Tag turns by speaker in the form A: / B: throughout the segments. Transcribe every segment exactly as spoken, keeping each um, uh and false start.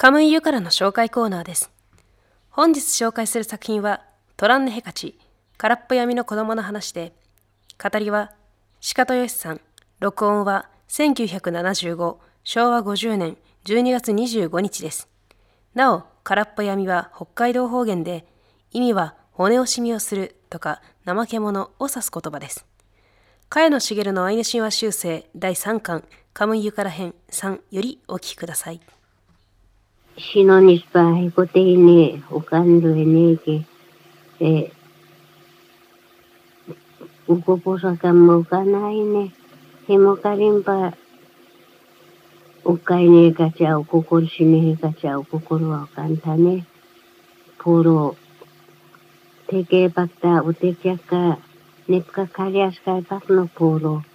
A: カムイユからの紹介コーナーです。本日紹介する作品はトランネヘカチ、空っぽ闇の子供の話で、語りは鹿戸義さん、録音はせんきゅうひゃくななじゅうご、しょうわごじゅうねんじゅうにがつにじゅうごにちです。なお、空っぽ闇は北海道方言で、意味は骨惜しみをするとか怠け者を指す言葉です。茅野茂のアイヌ神話修正だいさんかん、カムイユから編さんよりお聞きください。
B: Sinonis bahay ko tini, ukando hinigi. E, ukupusa kamo kanaine. Himo karimpa, ukaine kacha ukukuru shinihi kacha ukukuru wa kantane. Puro, teke bakta utekyaka, nepka karyas kai bakno puro.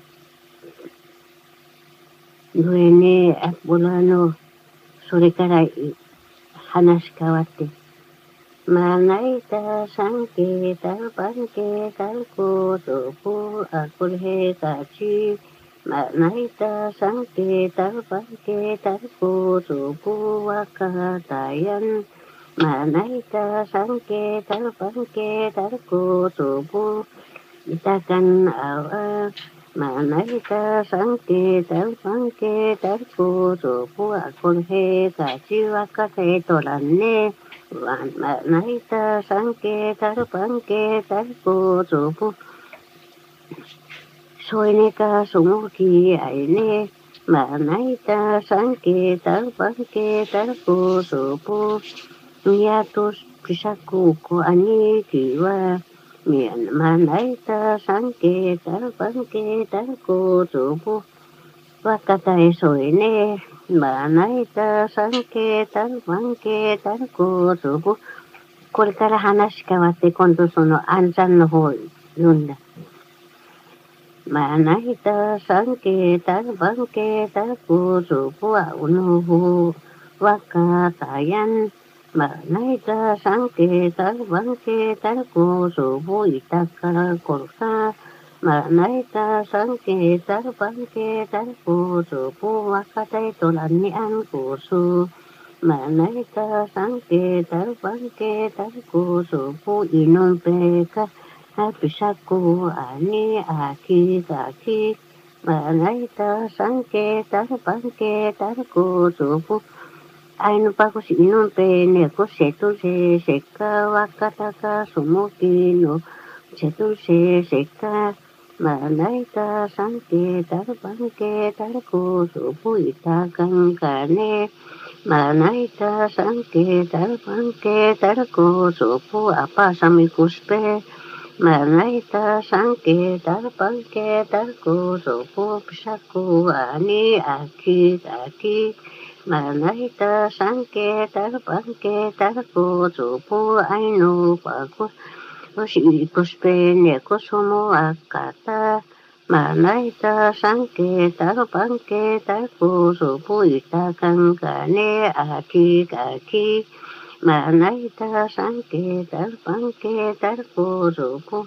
B: Duene at bulano, それから話変わって。まないたさんけたるばんけたることぽあこれへかち。まないたさんけたるばんけたることぽわかたやん。まないたさんけたるばんけたることぽいたかんあわ。Manayta sanke tal panke tal koto pua kolhe kachi wakate tolanne. Manayta sanke tal panke tal koto pu. Soine ka sumuki aine. Manayta sanke tal panke tal koto pu. Miatus pisaku ko ani kiwa. Mian manayta sanke tal panke tal koto pu wakatai soine manayta sanke tal panke tal koto pu これから話変わって今度その暗算の方読んだ。manayta sanke tal panke tal koto pu wa uno hu wakatayan Manayta sanke tal banke tal koso po itakara korsa. Manayta sanke tal banke tal koso po wakatay tolan ni an koso. Manayta sanke tal banke tal koso po inon peka. Hapisako ani aki kaki. Manayta sanke tal banke tal koso po Ainu paku si inon pe neko setu se seka wakataka sumuki no setu se seka manayta sanke tarbanke tarko supu itakan kane manayta sanke tarbanke tarko supu apa samikuspe manayta sanke tarbanke tarko supu pisaku ani aki aki Manayta sanke tar panke tar koso po aino paku kuspe neko somo akata Manayta sanke tar panke tar koso po itakan kane aki aki Manayta sanke tar panke tar koso po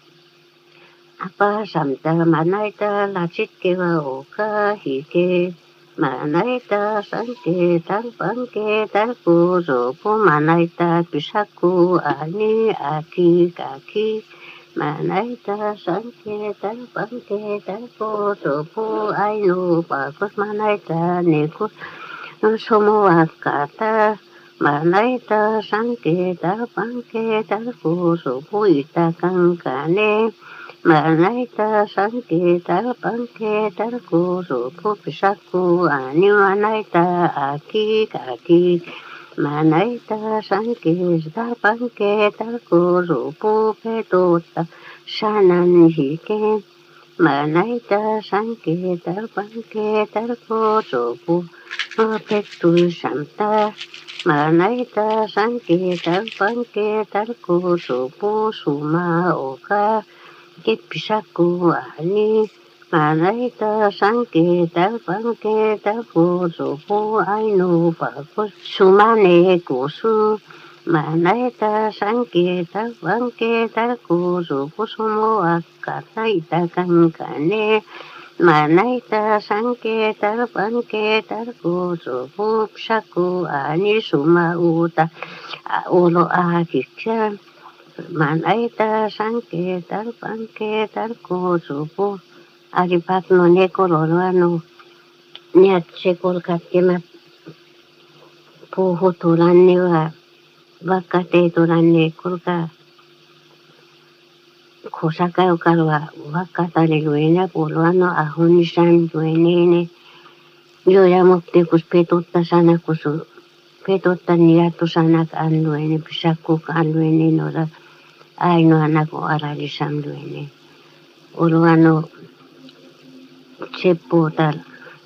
B: apa samta manayta lachit kewa oka hike Manayta sanke tal panke tal koso po manayta pisaku ani aki kaki Manayta sanke tal panke tal koso po aino pakos manayta neko somo akata Manayta sanke tal panke tal koso po itakan kane Manayta sanke tal panke tal koso po pisaku ani manayta aki kaki Manayta sanke tal panke tal koso po petota shanan hike Manayta sanke tal panke tal koso po petu santa Manayta sanke tal panke tal koso po suma oka Kipisaku ani manayta sanke tal panke tal koso po aino pakos sumane koso manayta sanke tal panke tal koso po sumo akata itakan kane mà nay ta sang kê ta ban kê ta cô zo bu sa ku ani suma uta ulo a kikcha mà nay ta sang kê ta ban kê ta cô zo bu ari pat no ne ko lo no ne che kol kat ke ma po ho to ran ne wa wakate to ran ne kol ka Kosaka ukarwa wakatare luena poluano ahunisan luenene yo llamo te kuspetotta sana kusu petotta niatu sana kan luene pisaku kan luene nora aino anako aralisam luene oluano seppo tal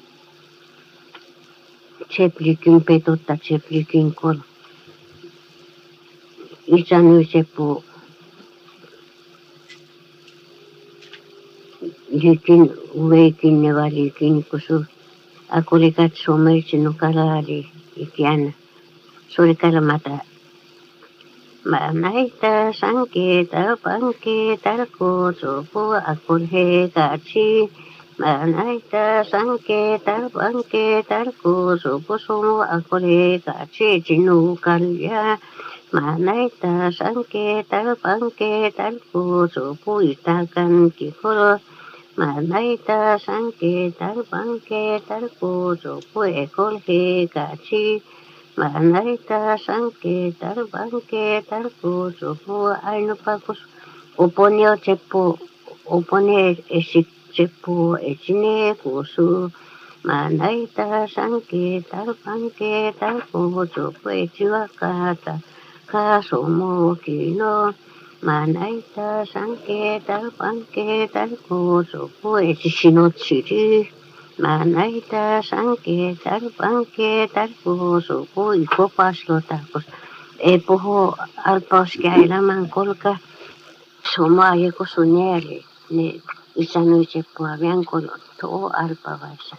B: seplikin petotta seplikin kol isanu seppo likin uweikin ne valikin kusu akoli katsomme sinukala ali ikiana surikala mata mà nay ta sáng kia ta ban kia ta cô chỗ bố à con he cả chi mà nay ta sáng kia ta ban kia ta cô chỗ bố số à con he cả chi chỉ nu cần ya mà nay ta sáng kia ta ban kia ta cô chỗ bố ta cần kỳ cô mà nay ta sáng kia ta ban kia ta cô chỗ bố à con he cả chi mà nay ta sang kê tar ban kê tar ku supu ainu pakus uponio cepu upone esik cepu ecine kusu mà nay ta sang kê tar ban kê tar ku supu eciwa kata ka somo kino mà nay ta sang kê tar ban kê tar ku supu ecishino chiri mà nay ta sang kê tar ban kê tar ku supu iko paslo takos e poho alpaus käilämän kolka soma yeko suneri ne isanui seppua vienkol to alpavaisa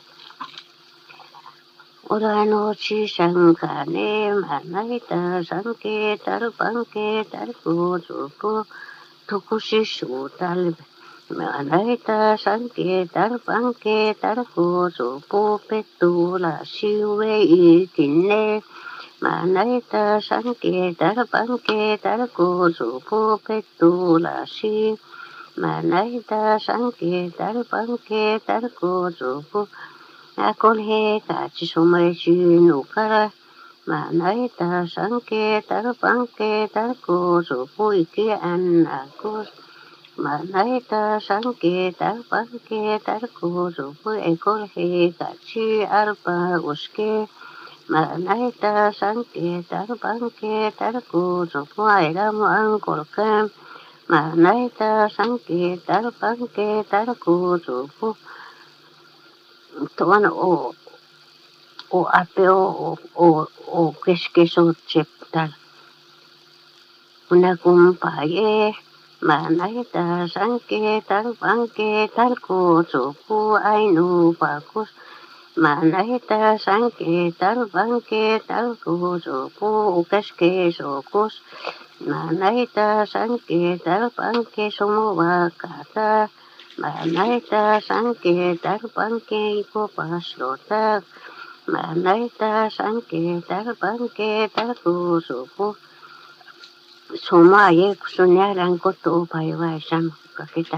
B: orano chi sankane mà nay ta sang kê tar ban kê tar ku supu tukushi su talbe mà nay ta sang kê tar ban kê tar ku supu petula siwe ikinne mà nay ta sang kê tar ban kê tar ku supu petula si mà nay ta sang kê tar ban kê tar ku supu akol he ka chi sumare chi nukara mà nay ta sang kê tar ban kê tar ku supu iki an aku mà nay ta sang kê tar ban kê tar ku supu ekol he ka chi arpa uske mà nay ta sang kê tar ban kê tar ku supu airam an kolkam mà nay ta sang kê tar ban kê tar ku supu tuan o o apeo o o o keskeso cheptal una kumpaye mà nay ta sang kê tar ban kê tar ku supu ainu bakus mà nay ta sang kê tar ban kê tar ku supu keskeso kus mà nay ta sang kê tar ban kê somo wakata mà nay ta sang kê tar ban kê ko paslota mà nay ta sang kê tar ban kê tar ku supu soma ye sunyaran ko to paiwa sam kakita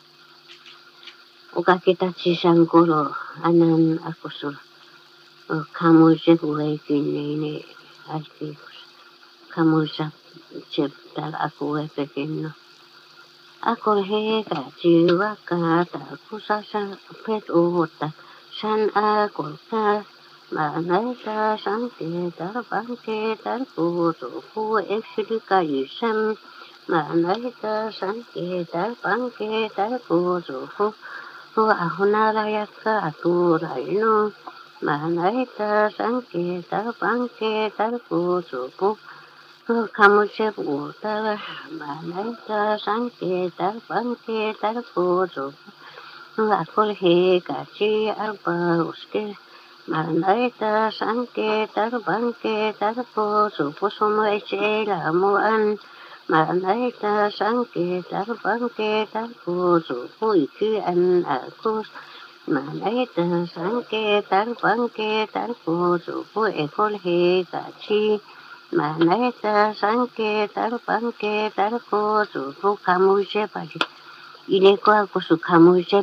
B: uka kita sisan kolo anan ako sul kamu se kulai kini ne alki kamu sa se tal aku e pequeño ako he ka jiwa ka ta kusa sa pet ota san ako ka mà nay ta sang kê tar ban kê tar ku supu eksili ka yisam mà nay ta sang kê tar ban kê tar ku supu tu ahunara yaka aturaino mà nay ta sang kê tar ban kê tar ku supu tu kamu se uta mà nay ta sang kê tar ban kê tar ku supu tu akol he ka chi alpa uske mà nay ta sang kê tar ban kê tar ku supu somo eche la mo an mà nay ta sang kê tar ban kê tar ku supu iki an aku 마나이다 상케 달방케 달고 주고 에콜해 같이 마나이다 상케 달방케 달고 주고 가무제 바리 이래고 하고서 가무제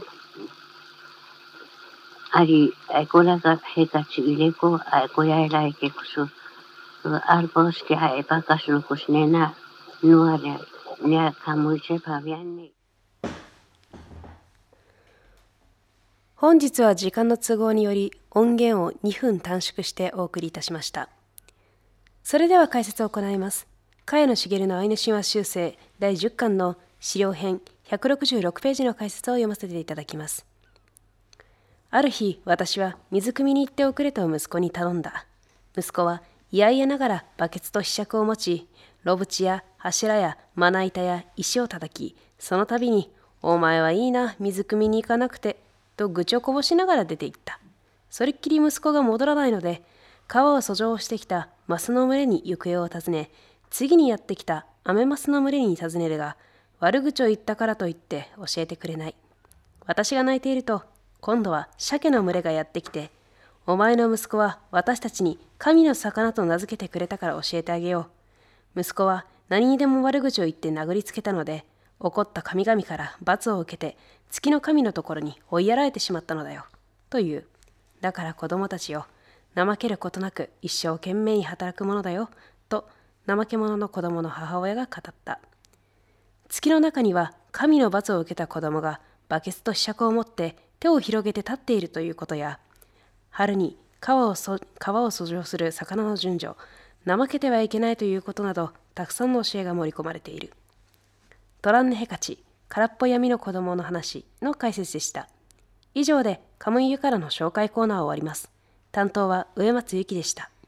B: 아리 에콜라가 해같이 이래고 에콜야라 이게고서 알보스게 아이바가스노 고스네나 누아레 냐 가무제 바비안니
A: 本日は時間の都合により音源をにふん短縮してお送りいたしました。それでは解説を行います。茅野茂のアイヌ神話修正だいじゅっかんの資料編ひゃくろくじゅうろくページの解説を読ませていただきます。ある日、私は水汲みに行っておくれと息子に頼んだ。息子はいやいやながらバケツと柄杓を持ち、炉縁や柱やまな板や石を叩き、その度に、お前はいいな、水汲みに行かなくて、と愚痴をこぼしながら出て行った。それっきり息子が戻らないので、川を遡上してきたマスの群れに行方を尋ね、次にやってきたアメマスの群れに尋ねるが、悪口を言ったからといって教えてくれない。私が泣いていると、今度は鮭の群れがやってきて、お前の息子は私たちに神の魚と名付けてくれたから教えてあげよう。息子は何にでも悪口を言って殴りつけたので、怒った神々から罰を受けて月の神のところに追いやられてしまったのだよ。という。だから子供たちよ、怠けることなく一生懸命に働くものだよ。と怠け者の子供の母親が語った。月の中には神の罰を受けた子供がバケツと柄杓を持って手を広げて立っているということや、春に川をそ川を遡上する魚の順序、怠けてはいけないということなど、たくさんの教えが盛り込まれている。トランネヘカチ、空っぽ闇の子供の話の解説でした。以上でカムイユからの紹介コーナーを終わります。担当は植松ゆきでした。